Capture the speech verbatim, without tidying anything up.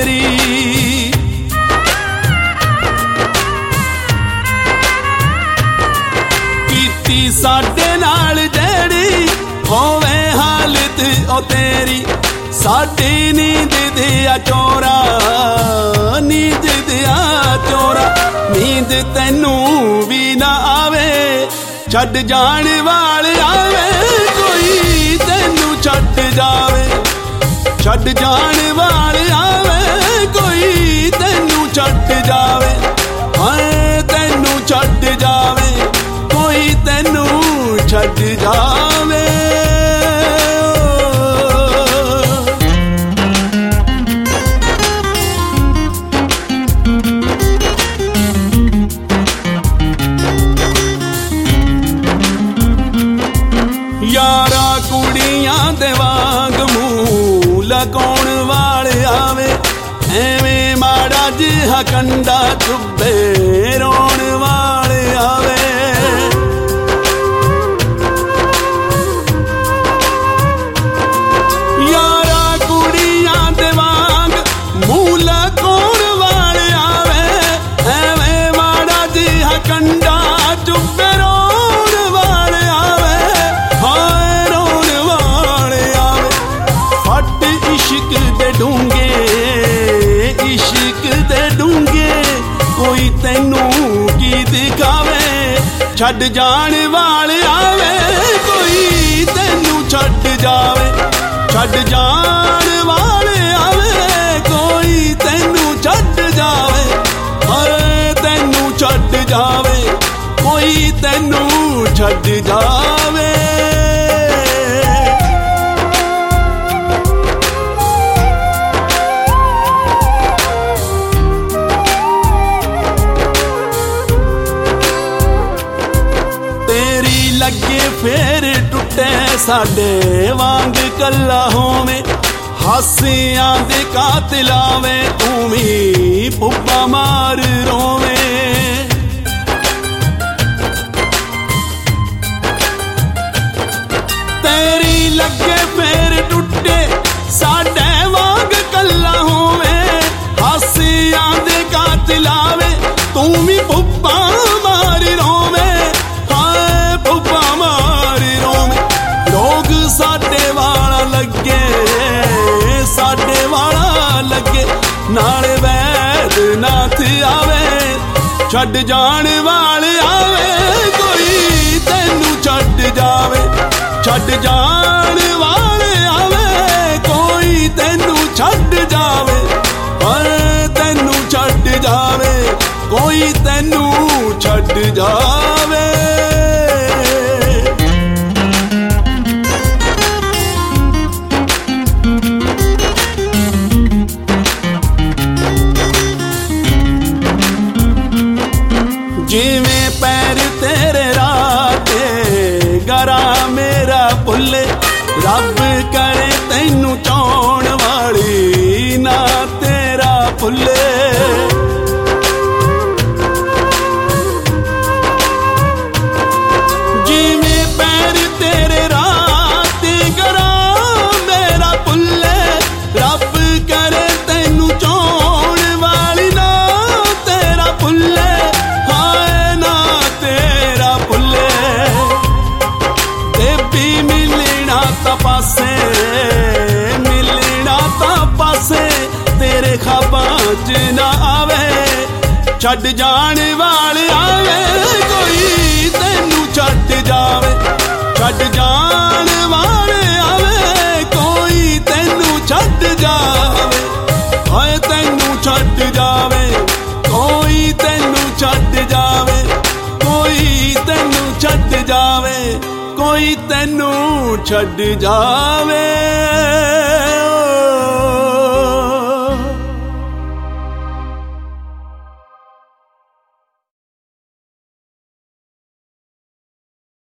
तेरी। कीती साडे नाल जेड़ी होवे हालत ओ तेरी, साडी नींद दिया चोरा, नींद दिया चोरा। नींद तैनू भी ना आवे, छड्ड जाण वाले आवे कोई तैनू छड्ड जावे, छड्ड जाण वाले आवे कोई तैनू छड्ड जावे। हाय तैनू छड्ड जावे कोई तैनू छड्ड जावे। यारा कुड़ियां दे वांग मूंह लगाउण वाले आवे, एवें माड़ा जिहा कंडा चुभे रोण वाले आवे। यारा कुड़ियां दे वांग मूंह लगाउण वाले आवे, एवें माड़ा जिहा कंडा चुभे रोण वाले आवे। हाय रोण वाले आवे। फट इश्क दे डूंगे, इश्क दे डूंगे कोई तैनू की दिखावे, छड्ड जाण वाले आवे कोई तैनू छड्ड जावे, छड्ड जाण वाले आवे कोई तैनू छड्ड जावे। हाय तैनू छड्ड जावे कोई तैनू छड्ड जावे। लगे फेर टुटे साडे वांग कला होवे, हासियां दे कातिल आवे तू भी पुब्बा मार रोवे। तेरी लगे फेर टुटे साडे वांग कला होवे, हासियां दे कातिल आवे तू भी पुब्बा मार रोवे। साडे वाला लगे, साडे वाला लगे नाल वैद नाथ आवे, छड्ड जाण वाले आवे कोई तैनू छड्ड जावे, छड्ड जाण वाले आवे कोई तैनू छड्ड जावे। पर तैनू छड्ड जावे कोई तैनू छड्ड जावे। जिवें पैर तेरे राते गरा मेरा भुले, रब करे तैनू चाउण वाली ना तेरा भुले। जिवें पैर तेरे राते गरा मेरा भुले, रब करे तैनू चाउण वाली ना तेरा भुले। पासे मिलना ता पासे तेरे ख्वाबां च ना आवे, छड्ड जाण वाले आवे कोई तैनू छड्ड जावे, छड्ड जाण वाले आवे कोई तैनू छड्ड जावे। हाय तैनू छड्ड जावे कोई तैनू छड्ड जावे, कोई तैनू छड्ड जावे कोई तैनू छड्ड जावे।